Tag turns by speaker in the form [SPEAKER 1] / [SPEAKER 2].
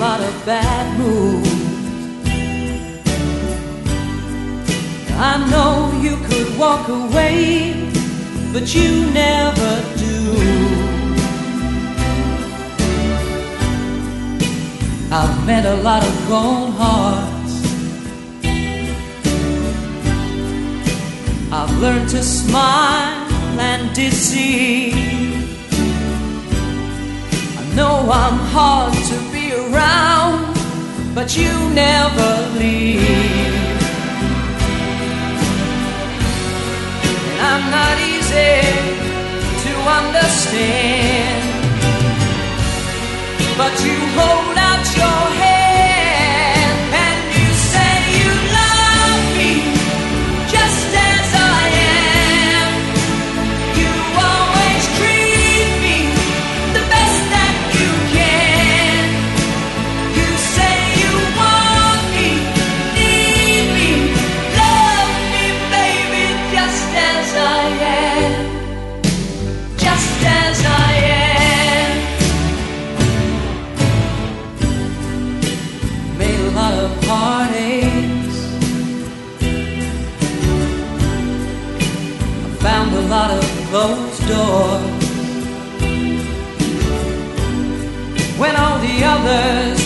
[SPEAKER 1] lot of bad moves. I know you could walk away, but you never do. I've met a lot of cold hearts. I've learned to smile and deceive. I know I'm hard to be around, but you never leave. And I'm not easy to understand, but you hold out your hand and you say you love me just as I am. You always treat me the best that you can. You say you want me, need me, love me, baby, just as I am. Just as I am. Made a lot of heartaches. I found a lot of closed doors when all the others